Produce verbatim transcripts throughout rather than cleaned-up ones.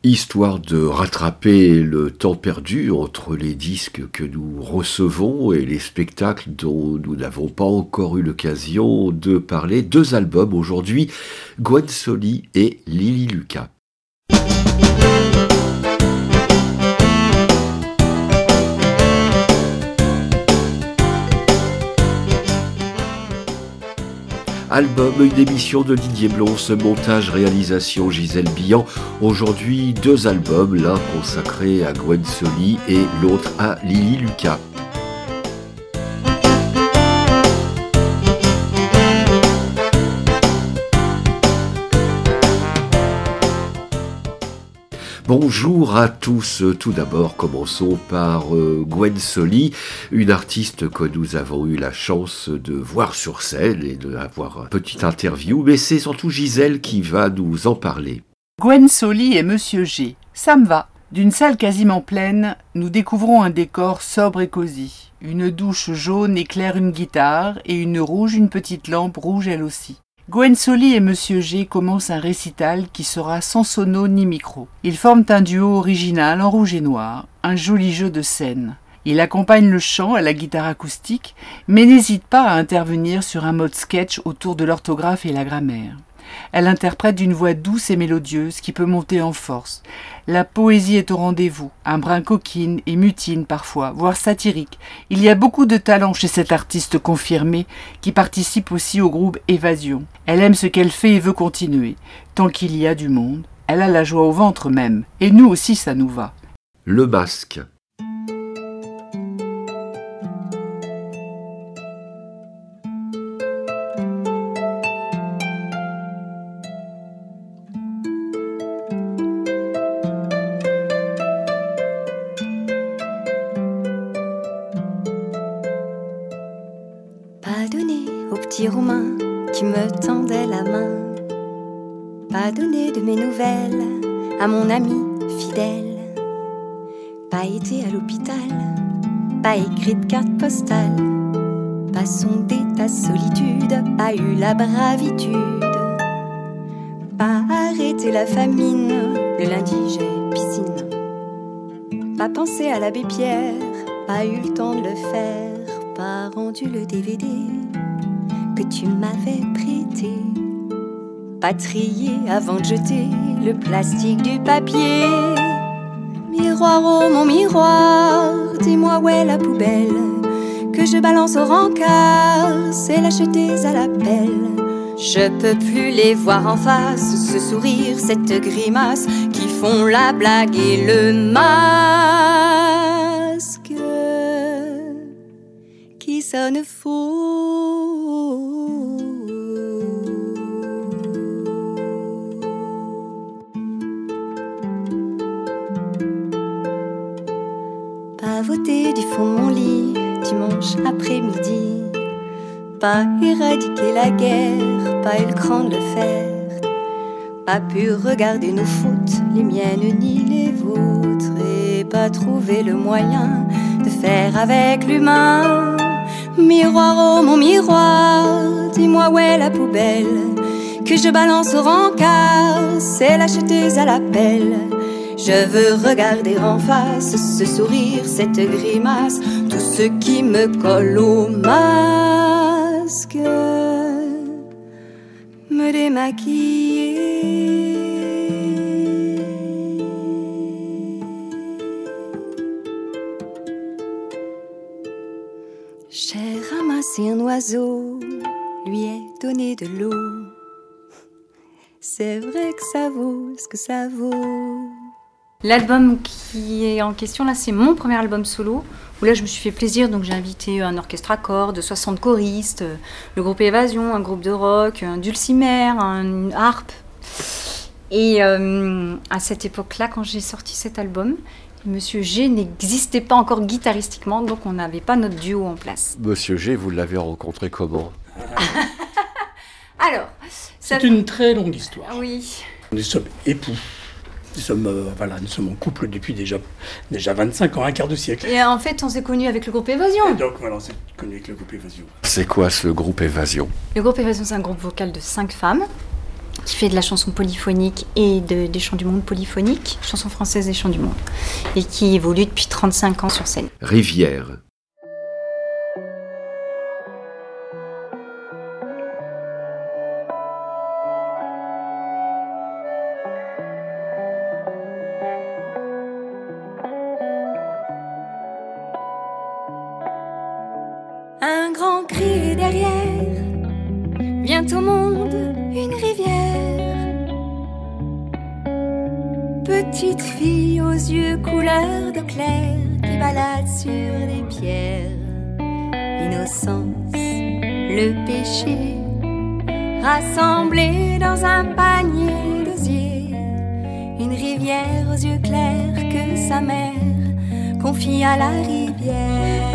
Histoire de rattraper le temps perdu entre les disques que nous recevons et les spectacles dont nous n'avons pas encore eu l'occasion de parler. Deux albums aujourd'hui, Gwen Solly et Lily Lucas. Album, une émission de Didier Blonce, montage, réalisation Gisèle Billan. Aujourd'hui, deux albums, l'un consacré à Gwen Solly et l'autre à Lily Lucas. Bonjour à tous. Tout d'abord, commençons par euh, Gwen Solly, une artiste que nous avons eu la chance de voir sur scène et d'avoir une petite interview, mais c'est surtout Gisèle qui va nous en parler. Gwen Solly et Monsieur G. Ça me va. D'une salle quasiment pleine, nous découvrons un décor sobre et cosy. Une douche jaune éclaire une guitare et une rouge une petite lampe rouge elle aussi. Gwen Solly et Monsieur G commencent un récital qui sera sans sono ni micro. Ils forment un duo original en rouge et noir, un joli jeu de scène. Il accompagne le chant à la guitare acoustique, mais n'hésite pas à intervenir sur un mode sketch autour de l'orthographe et la grammaire. Elle interprète d'une voix douce et mélodieuse qui peut monter en force. La poésie est au rendez-vous, un brin coquine et mutine parfois, voire satirique. Il y a beaucoup de talent chez cette artiste confirmée qui participe aussi au groupe Évasion. Elle aime ce qu'elle fait et veut continuer. Tant qu'il y a du monde, elle a la joie au ventre même. Et nous aussi ça nous va. Le masque. Pas donné au petit Roumain qui me tendait la main. Pas donné de mes nouvelles à mon ami fidèle. Pas été à l'hôpital, pas écrit de carte postale. Pas sondé ta solitude, pas eu la bravitude. Pas arrêté la famine, le lundi j'ai piscine. Pas pensé à l'abbé Pierre, pas eu le temps de le faire. Pas rendu le D V D que tu m'avais prêté. Pas trié avant de jeter le plastique du papier. Miroir, oh mon miroir, dis-moi où est la poubelle que je balance au rencard, c'est l'acheter à la pelle. Je peux plus les voir en face, ce sourire, cette grimace qui font la blague et le masque qui sonne faux. Pas voter du fond de mon lit dimanche après-midi. Pas éradiquer la guerre, pas eu le cran de le faire. Pas pu regarder nos fautes, les miennes ni les vôtres. Et pas trouver le moyen de faire avec l'humain. Miroir, oh mon miroir, dis-moi où est la poubelle que je balance au rencard, c'est l'acheteuse à la pelle. Je veux regarder en face ce sourire, cette grimace, tout ce qui me colle au masque, me démaquiller. J'ai ramassé un oiseau, lui ai donné de l'eau. C'est vrai que ça vaut ce que ça vaut. L'album qui est en question, là, c'est mon premier album solo, où là, je me suis fait plaisir, donc j'ai invité un orchestre à cordes, soixante choristes, le groupe Évasion, un groupe de rock, un dulcimer, une harpe. Et euh, à cette époque-là, quand j'ai sorti cet album, Monsieur G n'existait pas encore guitaristiquement, donc on n'avait pas notre duo en place. Monsieur G, vous l'avez rencontré comment? Alors, c'est ça... une très longue histoire. Oui. Nous sommes époux. Nous sommes, euh, voilà, nous sommes en couple depuis déjà, déjà vingt-cinq ans, un quart de siècle. Et en fait, on s'est connus avec le groupe Évasion. Et donc voilà, on s'est connus avec le groupe Évasion. C'est quoi ce groupe Évasion? Le groupe Évasion, c'est un groupe vocal de cinq femmes. qui fait de la chanson polyphonique et de, des chants du monde polyphonique, chanson française et chants du monde, et qui évolue depuis trente-cinq ans sur scène. Rivière. Un grand cri derrière, vient au monde une rivière. Petite fille aux yeux couleur de clair qui balade sur des pierres. L'innocence, le péché, rassemblés dans un panier d'osier. Une rivière aux yeux clairs que sa mère confie à la rivière.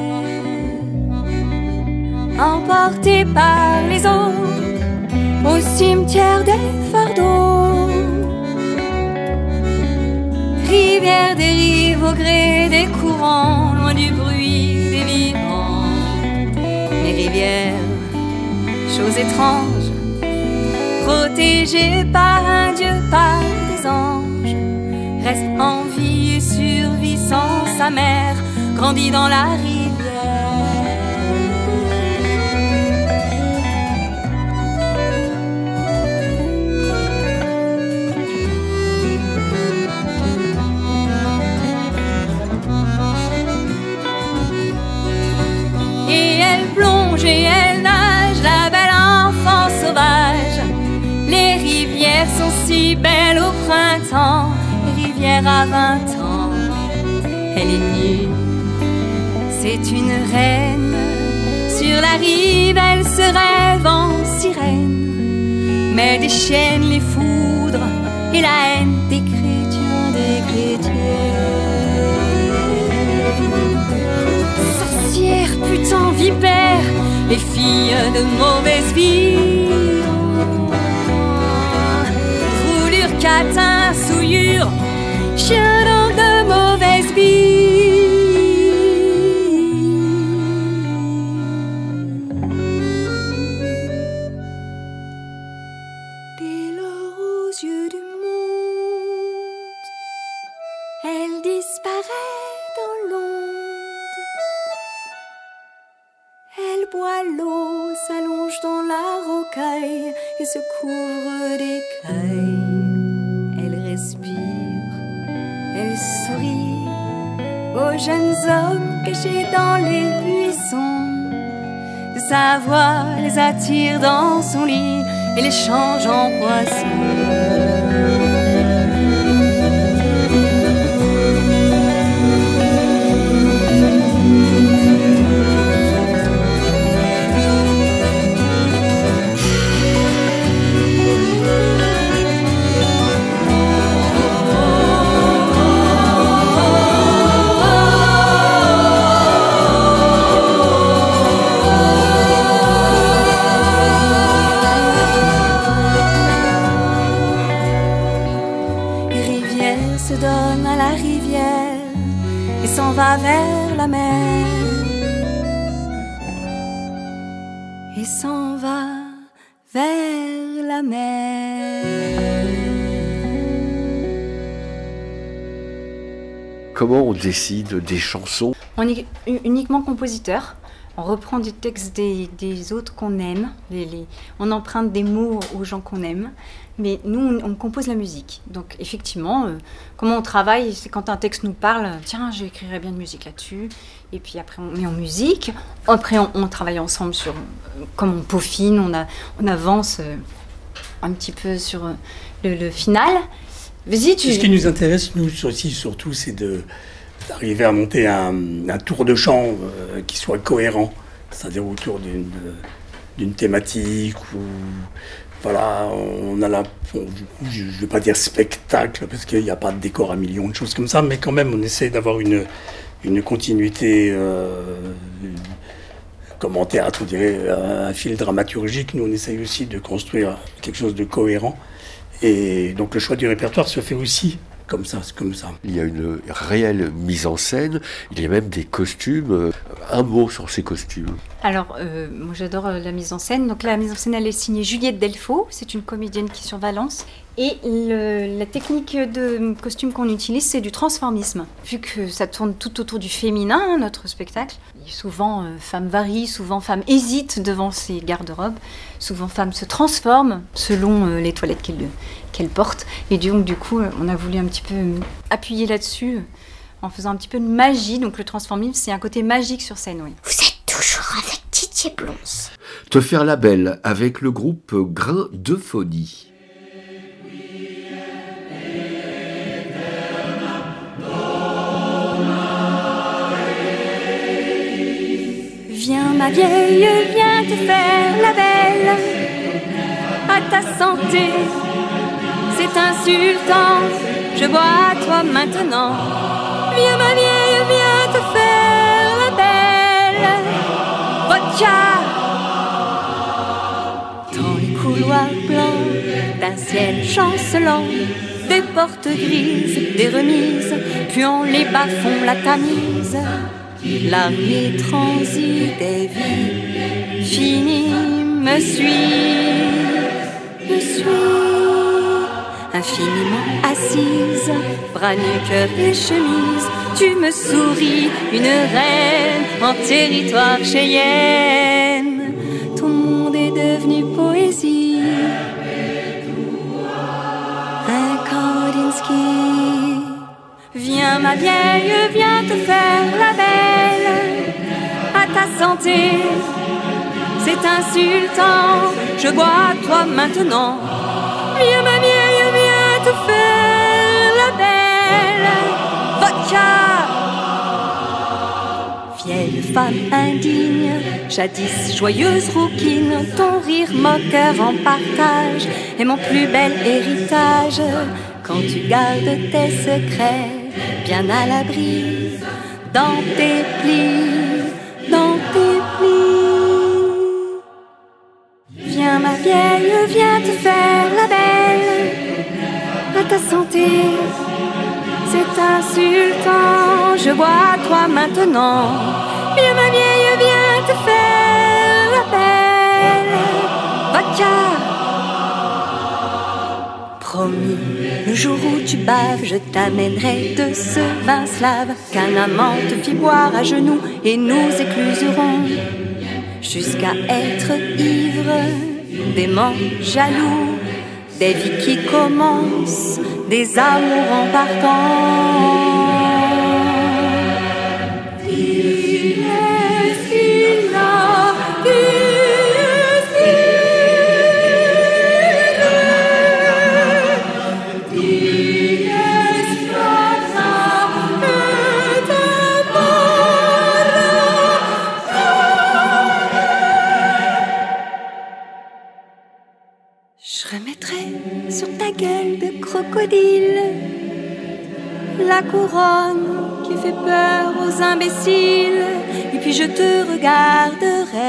Emporté par les eaux au cimetière des fardeaux. Rivière dérive au gré des courants, loin du bruit des vivants. Mais rivière, chose étrange, protégée par un dieu, par des anges, reste en vie et survit sans sa mère, grandit dans la rivière. Et elle nage, la belle enfant sauvage. Les rivières sont si belles au printemps. Les rivières à vingt ans, elle est nue, c'est une reine. Sur la rive, elle se rêve en sirène, mais déchaîne les foudres et la haine des chrétiens, des chrétiens. Sorcière, putain, vipère, les filles de mauvaise vie. Roulure, catin, souillure, chien donc de mauvaise vie. Dès lors aux yeux du monde, elle disparaît dans l'onde. Elle boit l'eau, s'allonge dans la rocaille et se couvre d'écailles. Elle respire, elle sourit aux jeunes hommes cachés dans les buissons. Sa voix les attire dans son lit et les change en poissons. Va vers la mer et s'en va vers la mer. Comment on décide des chansons? On est uniquement compositeur. On reprend des textes des, des autres qu'on aime, les, les, on emprunte des mots aux gens qu'on aime, mais nous, on, on compose la musique. Donc effectivement, euh, comment on travaille, c'est quand un texte nous parle, tiens, j'écrirais bien de musique là-dessus, et puis après on met en musique, après on, on travaille ensemble sur, euh, comme on peaufine, on, a, on avance euh, un petit peu sur euh, le, le final. Vas-y, tu... Ce qui nous intéresse, nous aussi, surtout, c'est de... d'arriver à monter un, un tour de chant euh, qui soit cohérent, c'est-à-dire autour d'une, d'une thématique où, voilà, on a la, on, je ne vais pas dire spectacle, parce qu'il n'y a pas de décor à millions de choses comme ça, mais quand même, on essaie d'avoir une, une continuité, euh, comme en théâtre, on dirait, un fil dramaturgique. Nous, on essaye aussi de construire quelque chose de cohérent, et donc le choix du répertoire se fait aussi comme ça, c'est comme ça. Il y a une réelle mise en scène, il y a même des costumes Un mot sur ces costumes. Alors, euh, moi j'adore euh, la mise en scène. Donc la mise en scène, elle est signée Juliette Delfaux. C'est une comédienne qui est sur Valence. Et le, la technique de costume qu'on utilise, c'est du transformisme. Vu que ça tourne tout autour du féminin, notre spectacle, souvent euh, femmes varient, souvent femmes hésitent devant ces garde-robes. Souvent femmes se transforment selon euh, les toilettes qu'elles, qu'elles portent. Et donc du coup, on a voulu un petit peu appuyer là-dessus en faisant un petit peu de magie. Donc le transformisme, c'est un côté magique sur scène, oui. Vous êtes toujours avec Didier Blons. Te faire la belle avec le groupe Grain de Phonie. Viens ma vieille, viens te faire la belle. À ta santé, c'est insultant. Je bois à toi maintenant. Viens ma vieille, viens te faire la belle. Vodka. Dans les couloirs blancs d'un ciel chancelant, des portes grises, des remises, puant les bas-fonds la tamise. L'armée transit des vies finies me suit, me suit. Infiniment assise, bras nus, cœur et chemise, tu me souris, une reine en territoire cheyenne. Ton monde est devenu poésie, un Kandinsky. Viens ma vieille, viens te faire la belle. À ta santé, c'est insultant. Je bois à toi maintenant. Viens ma vieille, viens te faire la belle. Vodka. Vieille femme indigne, jadis joyeuse rouquine, ton rire moqueur en partage est mon plus bel héritage. Quand tu gardes tes secrets bien à l'abri dans tes plis, dans tes plis. Viens ma vieille, viens te faire la belle. À ta santé, c'est insultant. Je bois à toi maintenant. Viens ma vieille, viens te faire la belle. Vodka. Promis, le jour où tu baves, je t'amènerai de ce vin slave qu'un amant te fit boire à genoux et nous écluserons jusqu'à être ivres, d'aimants jaloux, des vies qui commencent, des amours en partant. La couronne qui fait peur aux imbéciles, et puis je te regarderai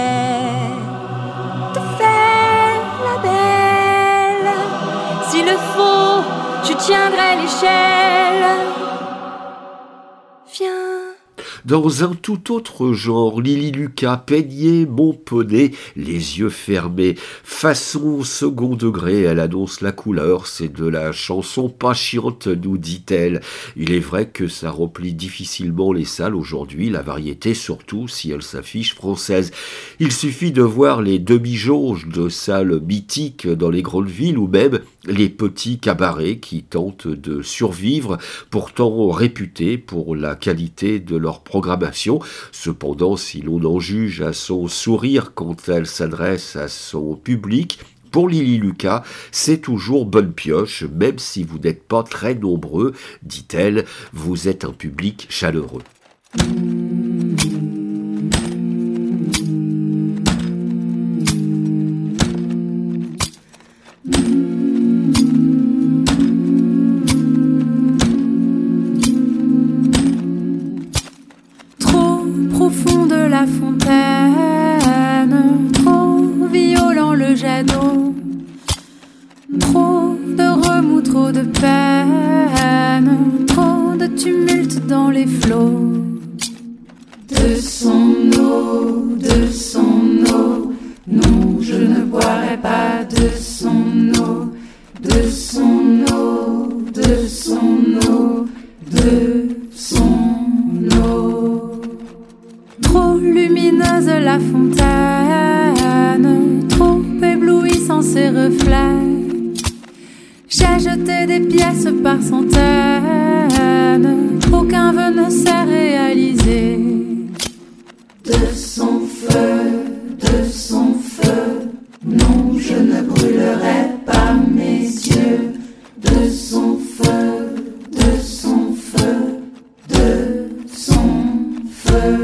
te faire la belle. S'il le faut, je tiendrai l'échelle. Viens. Dans un tout autre genre, Lily Lucas peignait mon poney, les yeux fermés. Façon second degré, elle annonce la couleur, c'est de la chanson pas chiante, nous dit-elle. Il est vrai que ça remplit difficilement les salles aujourd'hui, la variété, surtout si elle s'affiche française. Il suffit de voir les demi-jauges de salles mythiques dans les grandes villes ou même les petits cabarets qui tentent de survivre, pourtant réputés pour la qualité de leur programmation. Cependant, si l'on en juge à son sourire quand elle s'adresse à son public, pour Lily Lucas, c'est toujours bonne pioche, même si vous n'êtes pas très nombreux, dit-elle, vous êtes un public chaleureux. La fontaine, trop violent le jet d'eau, trop de remous, trop de peine, trop de tumulte dans les flots. De de son eau, de son eau. Non, je ne boirai pas de son eau, de son eau, de son eau, de son eau. Trop lumineuse la fontaine, trop éblouissant ses reflets. J'ai jeté des pièces par centaines, aucun vœu ne s'est réalisé. De son feu, de son feu, non, je ne brûlerai pas mes yeux. De son feu, de son feu, de son feu.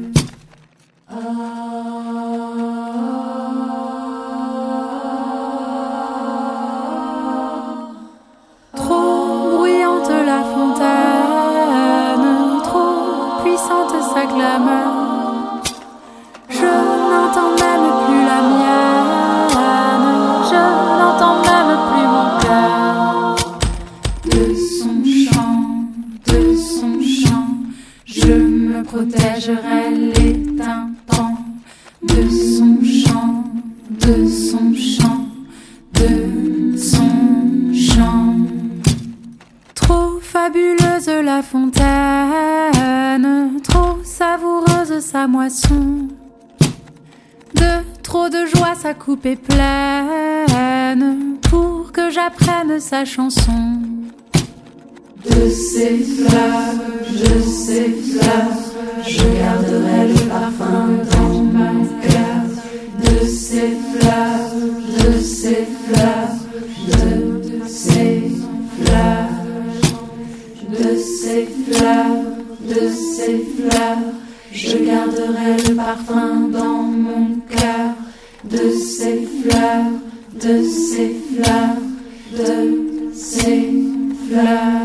Trop bruyante la fontaine, trop puissante sa clameur. Je n'entends même plus la mienne, je n'entends même plus mon cœur. De son chant, de son chant, je me protégerai les tympans. De son chant, de son chant, de son chant. Trop fabuleuse la fontaine, trop savoureuse sa moisson. De trop de joie sa coupe est pleine, pour que j'apprenne sa chanson. De ses fleurs, de ses fleurs, je garderai le parfum dans mon cœur. De ses fleurs, de ses fleurs, de ses fleurs, de ses fleurs, de ses fleurs, je garderai le parfum dans mon cœur. De ses fleurs, de ses fleurs, de ses fleurs.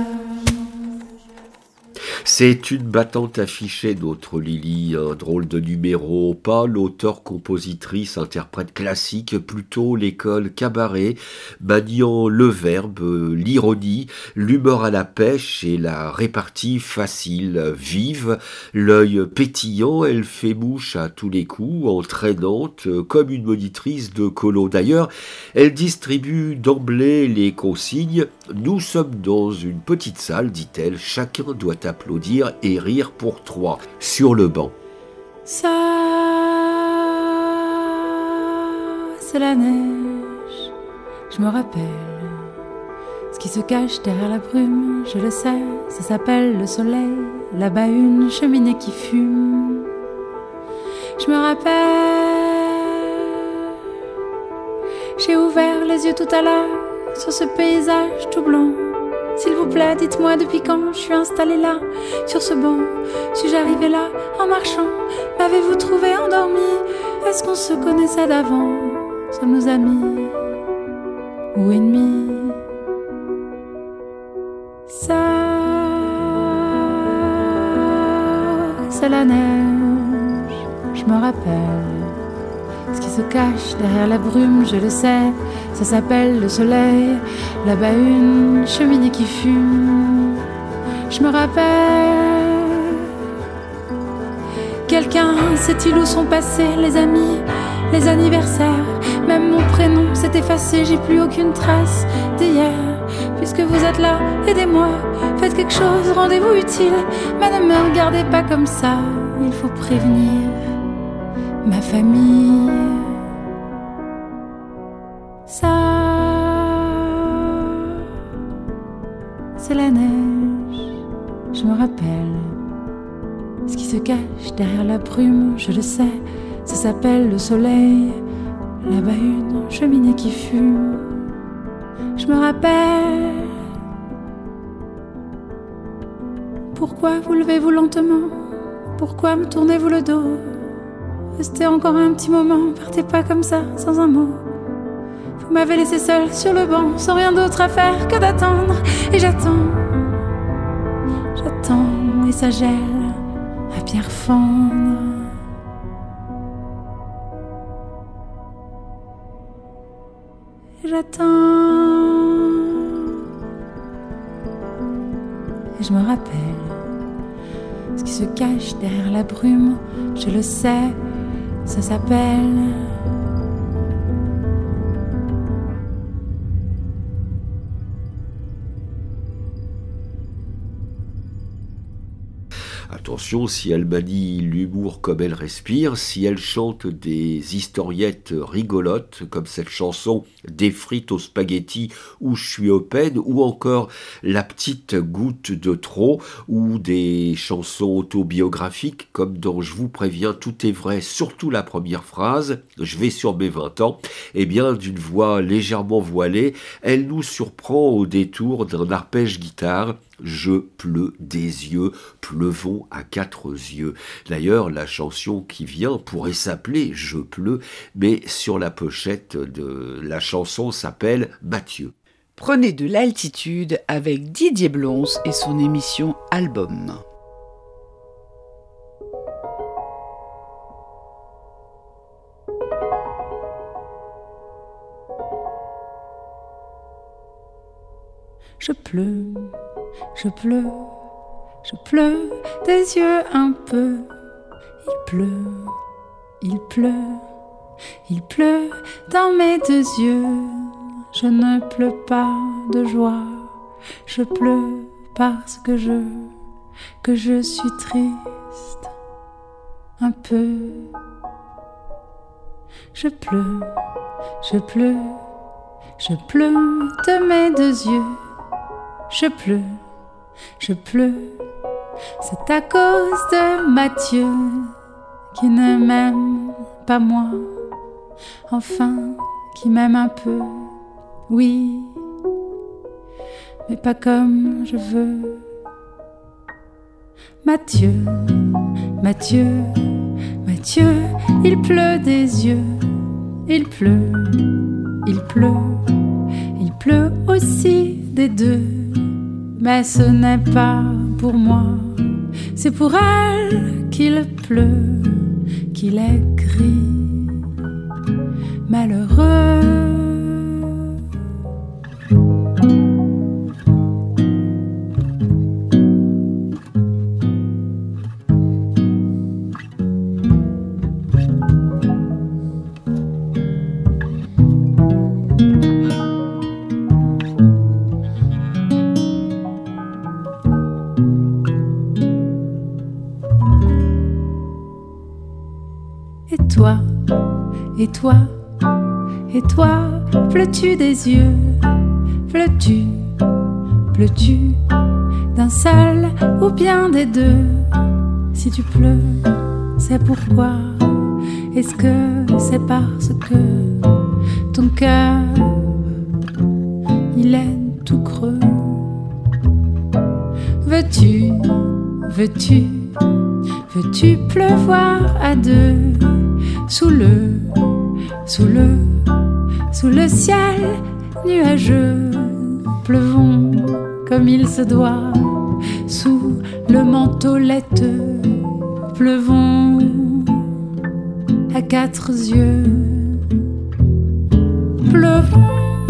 C'est une battante affichée, notre Lily, un drôle de numéro, pas l'auteur-compositrice, interprète classique, plutôt l'école cabaret, maniant le verbe, l'ironie, l'humeur à la pêche et la répartie facile, vive, l'œil pétillant, elle fait mouche à tous les coups, entraînante, comme une monitrice de colo. D'ailleurs, elle distribue d'emblée les consignes. Nous sommes dans une petite salle, dit-elle, chacun doit applaudir et rire pour trois, sur le banc. Ça, c'est la neige, je me rappelle. Ce qui se cache derrière la brume, je le sais, ça s'appelle le soleil. Là-bas une cheminée qui fume. Je me rappelle, j'ai ouvert les yeux tout à l'heure sur ce paysage tout blanc. S'il vous plaît, dites-moi depuis quand je suis installée là, sur ce banc. Suis-je arrivée là en marchant? M'avez-vous trouvé endormi? Est-ce qu'on se connaissait d'avant? Sommes-nous amis ou ennemis? Ça, c'est la neige, je me rappelle. Ce qui se cache derrière la brume, je le sais, ça s'appelle le soleil. Là-bas une cheminée qui fume. Je me rappelle. Quelqu'un sait-il où sont passés les amis, les anniversaires? Même mon prénom s'est effacé, j'ai plus aucune trace d'hier. Puisque vous êtes là, aidez-moi, faites quelque chose, rendez-vous utile. Mais ne me regardez pas comme ça, il faut prévenir ma famille. Ça, c'est la neige, je me rappelle. Ce qui se cache derrière la brume, je le sais, ça s'appelle le soleil. Là-bas une cheminée qui fume. Je me rappelle. Pourquoi vous levez-vous lentement? Pourquoi me tournez-vous le dos? Restez encore un petit moment, partez pas comme ça, sans un mot. Vous m'avez laissé seule sur le banc, sans rien d'autre à faire que d'attendre. Et j'attends, j'attends, et ça gèle à pierre fendre. Et j'attends, et je me rappelle ce qui se cache derrière la brume, je le sais, ça s'appelle... Attention, si elle manie l'humour comme elle respire, si elle chante des historiettes rigolotes, comme cette chanson « Des frites aux spaghettis » ou « Je suis au peine » ou encore « La petite goutte de trop » ou des chansons autobiographiques comme dans « Je vous préviens, tout est vrai », surtout la première phrase « Je vais sur mes vingt ans », eh bien, d'une voix légèrement voilée, elle nous surprend au détour d'un arpège guitare. Je pleut des yeux, pleuvons à quatre yeux. D'ailleurs, la chanson qui vient pourrait s'appeler Je pleut, mais sur la pochette de la chanson s'appelle Mathieu. Prenez de l'altitude avec Didier Blons et son émission Album. Je pleure, je pleure, je pleure des yeux un peu. Il pleut, il pleut, il pleut dans mes deux yeux. Je ne pleure pas de joie, je pleure parce que je, que je suis triste. Un peu. Je pleure, je pleure, je pleure de mes deux yeux. Je pleure, je pleure, c'est à cause de Mathieu qui ne m'aime pas moi, enfin qui m'aime un peu, oui, mais pas comme je veux. Mathieu, Mathieu, Mathieu, il pleut des yeux, il pleut, il pleut, il pleut aussi des deux. Mais ce n'est pas pour moi, c'est pour elle qu'il pleut, qu'il est gris, malheureux. Et toi, et toi, pleures-tu des yeux? Pleures-tu, pleures-tu d'un seul ou bien des deux? Si tu pleures, c'est pourquoi? Est-ce que c'est parce que ton cœur, il est tout creux? Veux-tu, veux-tu, veux-tu pleuvoir à deux? Sous le, sous le, sous le ciel nuageux, pleuvons comme il se doit. Sous le manteau laiteux, pleuvons à quatre yeux. Pleuvons.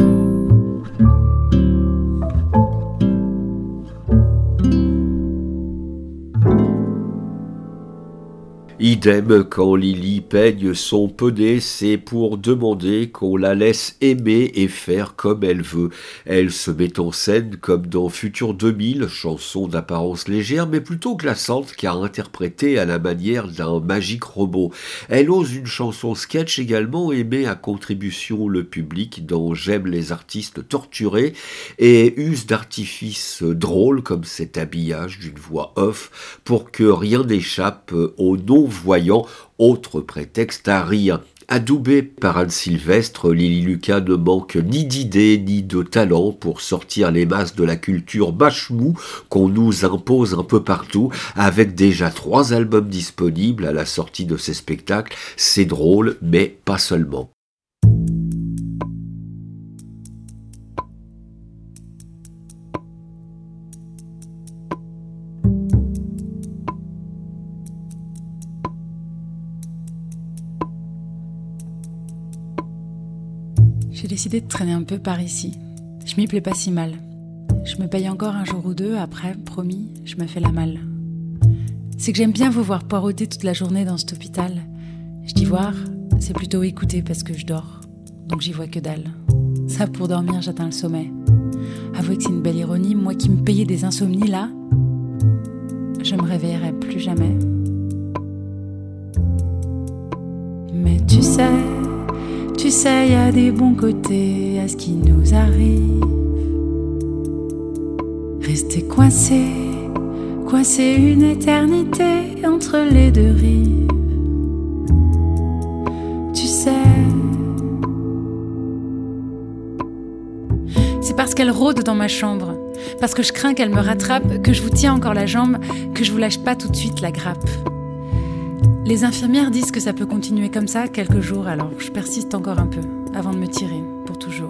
Idem quand Lily peigne son poney, c'est pour demander qu'on la laisse aimer et faire comme elle veut. Elle se met en scène comme dans Futur deux mille, chanson d'apparence légère mais plutôt glaçante car interprétée à la manière d'un magique robot. Elle ose une chanson sketch également et met à contribution le public dans J'aime les artistes torturés et use d'artifices drôles comme cet habillage d'une voix off pour que rien n'échappe au non voyant, autre prétexte à rire. Adoubée par Anne Sylvestre, Lily Lucas ne manque ni d'idées ni de talent pour sortir les masses de la culture mâche-mou qu'on nous impose un peu partout, avec déjà trois albums disponibles à la sortie de ces spectacles. C'est drôle, mais pas seulement. J'ai décidé de traîner un peu par ici. Je m'y plais pas si mal. Je me paye encore un jour ou deux, après, promis, je me fais la malle. c'est que j'aime bien vous voir poireauter toute la journée dans cet hôpital. Je dis voir, c'est plutôt écouter parce que je dors. Donc j'y vois que dalle. Ça, pour dormir, j'atteins le sommet. Avouez que c'est une belle ironie, moi qui me payais des insomnies là, je me réveillerai plus jamais. Mais tu sais, tu sais, y a des bons côtés à ce qui nous arrive. Rester coincé, coincé une éternité entre les deux rives. Tu sais, c'est parce qu'elle rôde dans ma chambre, parce que je crains qu'elle me rattrape, que je vous tiens encore la jambe, que je vous lâche pas tout de suite la grappe. Les infirmières disent que ça peut continuer comme ça quelques jours, alors je persiste encore un peu, avant de me tirer, pour toujours.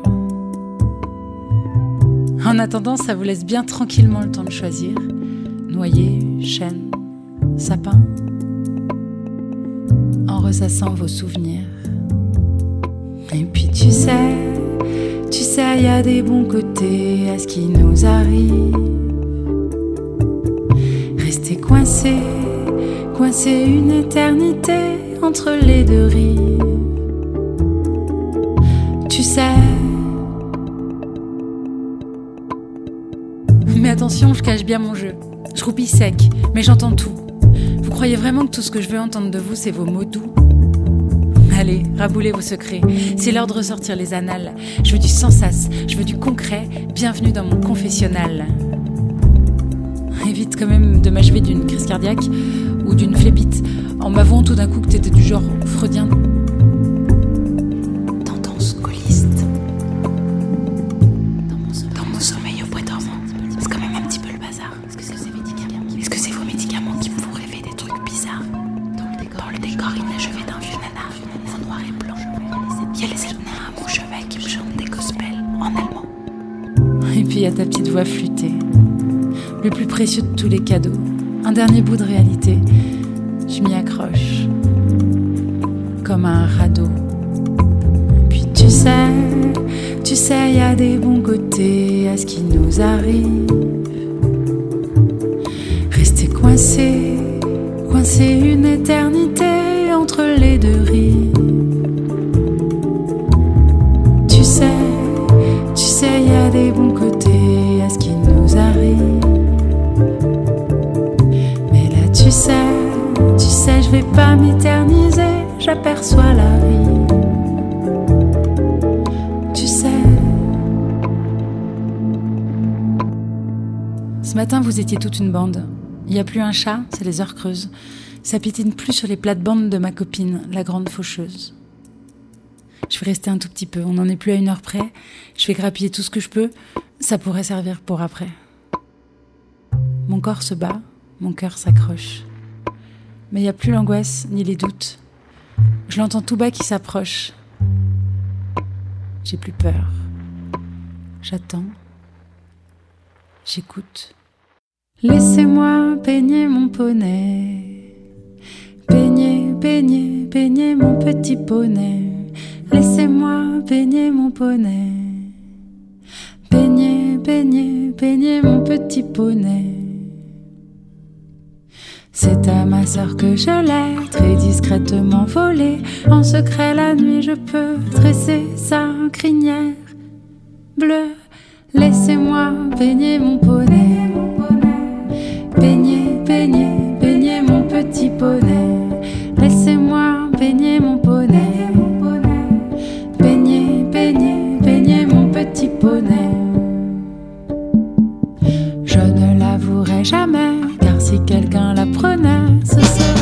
En attendant, ça vous laisse bien tranquillement le temps de choisir. Noyer, chêne, sapin, en ressassant vos souvenirs. Et puis tu sais, tu sais, y a des bons côtés à ce qui nous arrive. Rester coincé, coincé une éternité entre les deux rives. Tu sais. Mais attention, je cache bien mon jeu. Je roupille sec, mais j'entends tout. Vous croyez vraiment que tout ce que je veux entendre de vous, c'est vos mots doux ? Allez, raboulez vos secrets. C'est l'heure de ressortir les annales. Je veux du sans sas, je veux du concret. Bienvenue dans mon confessionnal. Évite quand même de m'achever d'une crise cardiaque ou d'une phlébite en m'avouant tout d'un coup que t'étais du genre freudien. Tendance gaulliste. Dans mon sommeil au bois dormant, c'est quand même un petit peu le bazar. Est-ce que c'est vos médicaments, Est-ce que c'est vos médicaments qui me font rêver des trucs bizarres? Dans le décor, Dans le décor inachevé d'un vieux nanar, en noir et blanc. Il y a les nains à mon chevet qui me chantent des gospels en allemand. Et puis il y a ta petite voix flûtée. Le plus précieux de tous les cadeaux, un dernier bout de réalité, je m'y accroche, comme un radeau. Puis tu sais, tu sais, y a des bons côtés à ce qui nous arrive. Rester coincé, coincé une éternité entre les deux rives. Tu sais, tu sais, y a des bons côtés à ce qui nous arrive. Tu sais, tu sais, je vais pas m'éterniser, j'aperçois la vie. Tu sais. Ce matin, vous étiez toute une bande. Il n'y a plus un chat, c'est les heures creuses. Ça piétine plus sur les plates-bandes de ma copine, la grande faucheuse. Je vais rester un tout petit peu, on n'en est plus à une heure près. Je vais grappiller tout ce que je peux, ça pourrait servir pour après. Mon corps se bat. Mon cœur s'accroche. Mais il n'y a plus l'angoisse ni les doutes. Je l'entends tout bas qui s'approche. J'ai plus peur. J'attends. J'écoute. Laissez-moi peigner mon poney. Peigner, peigner, peigner mon petit poney. Laissez-moi peigner mon poney. Peigner, peigner, peigner mon petit poney. C'est à ma sœur que je l'ai très discrètement volé. En secret la nuit je peux dresser sa crinière bleue. Laissez-moi peigner mon poney. Peigner, peigner, peigner mon petit poney. Laissez-moi peigner mon poney. Peigner, peigner, peigner mon petit poney. Je ne l'avouerai jamais, car si quelqu'un l'apprenait, ce serait...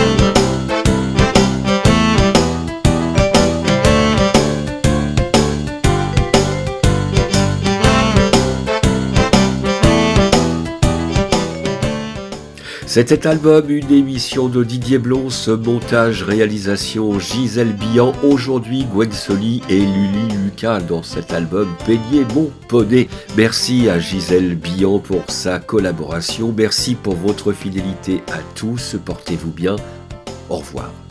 C'était Album, une émission de Didier Blons, montage, réalisation Gisèle Bihan, aujourd'hui Gwen Soli et Luli Lucas dans cet album Peigner mon poney. Merci à Gisèle Bihan pour sa collaboration, merci pour votre fidélité à tous, portez-vous bien, au revoir.